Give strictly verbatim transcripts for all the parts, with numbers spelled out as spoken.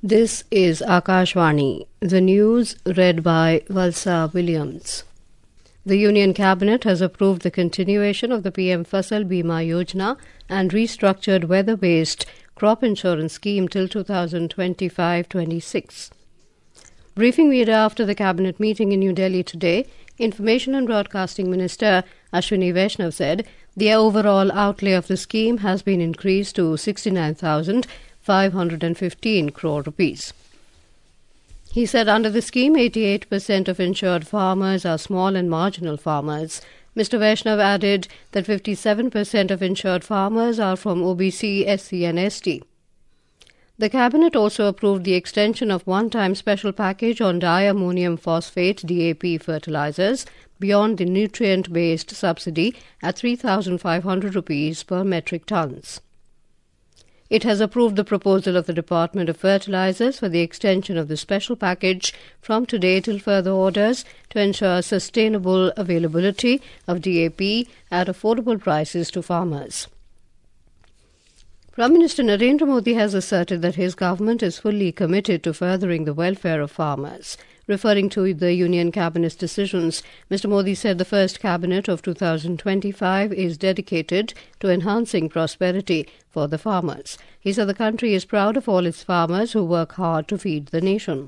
This is Akashvani, the news read by Valsa Williams. The Union Cabinet has approved the continuation of the P M Fasal Bima Yojana and restructured weather-based crop insurance scheme till two thousand twenty-five twenty-six. Briefing media after the Cabinet meeting in New Delhi today, Information and Broadcasting Minister Ashwini Vaishnav said the overall outlay of the scheme has been increased to sixty-nine thousand five hundred fifteen crore rupees. He said under the scheme, eighty-eight percent of insured farmers are small and marginal farmers. Mister Vaishnav added that fifty-seven percent of insured farmers are from O B C, S C and S T. The Cabinet also approved the extension of one-time special package on diammonium phosphate D A P fertilizers beyond the nutrient-based subsidy at three thousand five hundred rupees per metric tons. It has approved the proposal of the Department of Fertilizers for the extension of the special package from today till further orders to ensure sustainable availability of D A P at affordable prices to farmers. Prime Minister Narendra Modi has asserted that his government is fully committed to furthering the welfare of farmers. Referring to the Union Cabinet's decisions, Mister Modi said the first Cabinet of two thousand twenty-five is dedicated to enhancing prosperity for the farmers. He said the country is proud of all its farmers who work hard to feed the nation.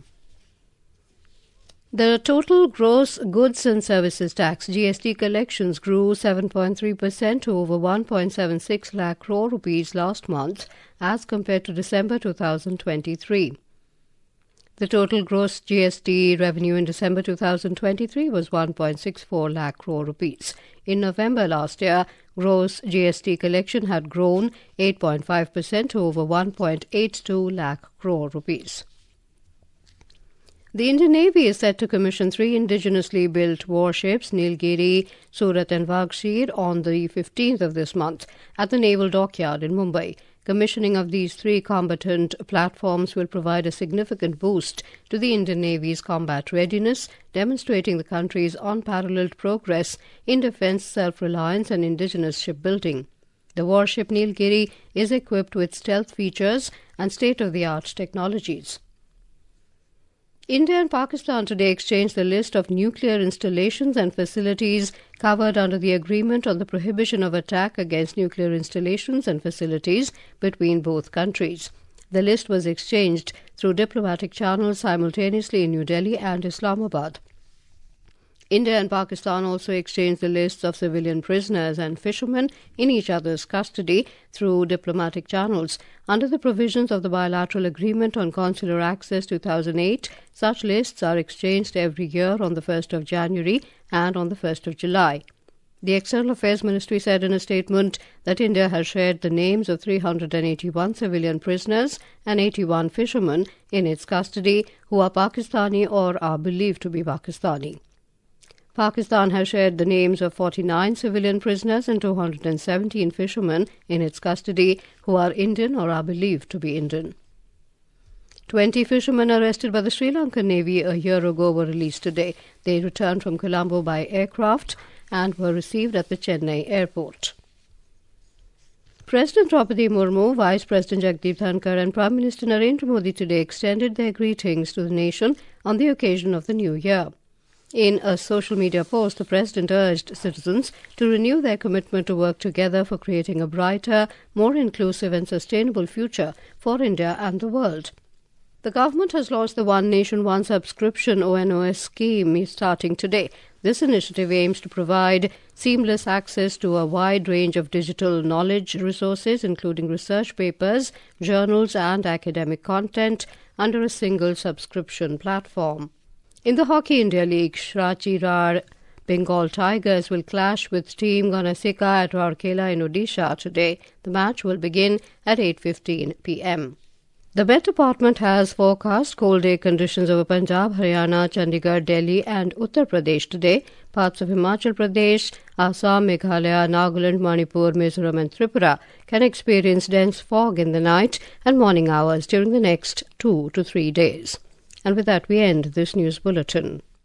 The total gross goods and services tax G S T collections grew seven point three percent to over one point seven six lakh crore rupees last month as compared to December two thousand twenty-three. The total gross G S T revenue in December two thousand twenty-three was one point six four lakh crore rupees. In November last year, gross G S T collection had grown eight point five percent to over one point eight two lakh crore rupees. The Indian Navy is set to commission three indigenously built warships, Nilgiri, Surat and Vaghshir, on the fifteenth of this month at the Naval Dockyard in Mumbai. Commissioning of these three combatant platforms will provide a significant boost to the Indian Navy's combat readiness, demonstrating the country's unparalleled progress in defence, self-reliance and indigenous shipbuilding. The warship Nilgiri is equipped with stealth features and state-of-the-art technologies. India and Pakistan today exchanged the list of nuclear installations and facilities covered under the Agreement on the Prohibition of Attack against Nuclear Installations and Facilities between both countries. The list was exchanged through diplomatic channels simultaneously in New Delhi and Islamabad. India and Pakistan also exchanged the lists of civilian prisoners and fishermen in each other's custody through diplomatic channels. Under the provisions of the Bilateral Agreement on Consular Access two thousand eight, such lists are exchanged every year on the first of January and on the first of July. The External Affairs Ministry said in a statement that India has shared the names of three hundred eighty-one civilian prisoners and eighty-one fishermen in its custody who are Pakistani or are believed to be Pakistani. Pakistan has shared the names of forty-nine civilian prisoners and two hundred seventeen fishermen in its custody who are Indian or are believed to be Indian. Twenty fishermen arrested by the Sri Lankan Navy a year ago were released today. They returned from Colombo by aircraft and were received at the Chennai airport. President Draupadi Murmu, Vice President Jagdeep Dhankar and Prime Minister Narendra Modi today extended their greetings to the nation on the occasion of the New Year. In a social media post, the President urged citizens to renew their commitment to work together for creating a brighter, more inclusive and sustainable future for India and the world. The government has launched the One Nation, One Subscription O N O S scheme starting today. This initiative aims to provide seamless access to a wide range of digital knowledge resources, including research papers, journals and academic content under a single subscription platform. In the Hockey India League, Shrachirar Bengal Tigers will clash with Team Ganasika at Rourkela in Odisha today. The match will begin at eight fifteen p m. The Met Department has forecast cold day conditions over Punjab, Haryana, Chandigarh, Delhi and Uttar Pradesh today. Parts of Himachal Pradesh, Assam, Meghalaya, Nagaland, Manipur, Mizoram and Tripura can experience dense fog in the night and morning hours during the next two to three days. And with that, we end this news bulletin.